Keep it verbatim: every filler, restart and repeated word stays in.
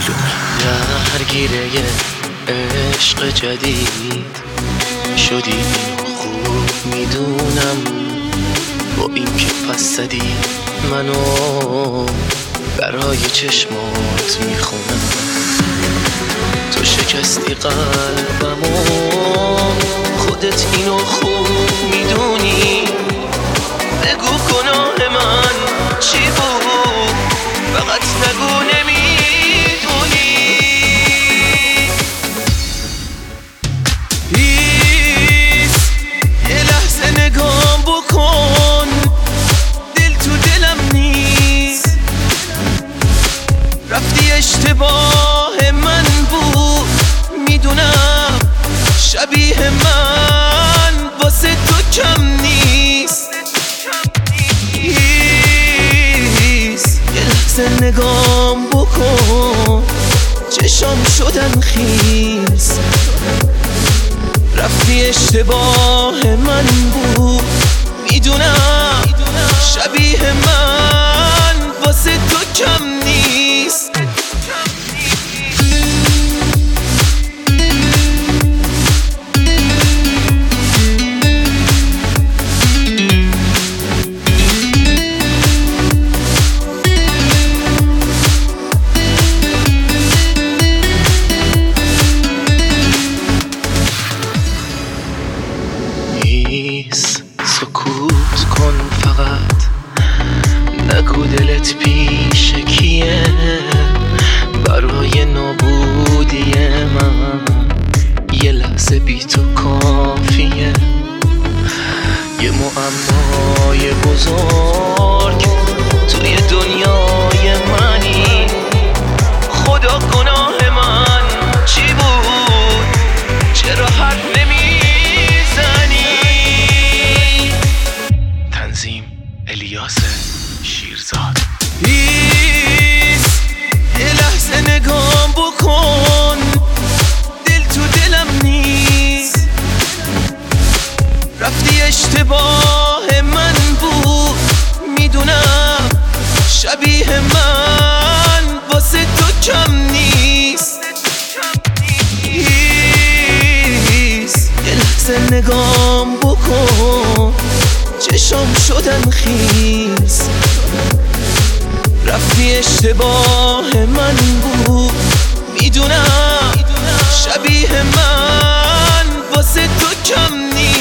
درگیره عشق جدید شدی، اینو خوب میدونم. با این که پس زدی منو برای چشمات میخونم. تو شکستی قلبمو، خودت اینو خوب میدونی. بگو گناه من چی بود، فقط نگو نمیدونی. پیس یه لحظه نگام بکن، دل تو دلم نیست. رفتی اشتباه من بود میدونم، شبیه من واسه تو کم نیست. یه لحظه نگام بکن، چشام شدن خیس. رفتی اشتباه من بود میدونم، شبیه من واسه تو کم نیست. سکوت کن فقط، نگو دلت پیش کیه. برای نابودی من یه لحظه بی تو کافیه. یه معمای بزرگ توی دنیای منی. خدا گناه من چی بود، چرا حرف نمیزنی؟ تنظیم الیاس شیرزاد. پیس یه لحظه نگام بکن، دل تو دلم نیست. رفتی اشتباه من بود میدونم، شبیه من واسه تو کم نیست. پیس یه لحظه نگام بکن، چشام شدن خیس. رفتی اشتباه من بود میدونم، شبیه من واسه تو کم نیست.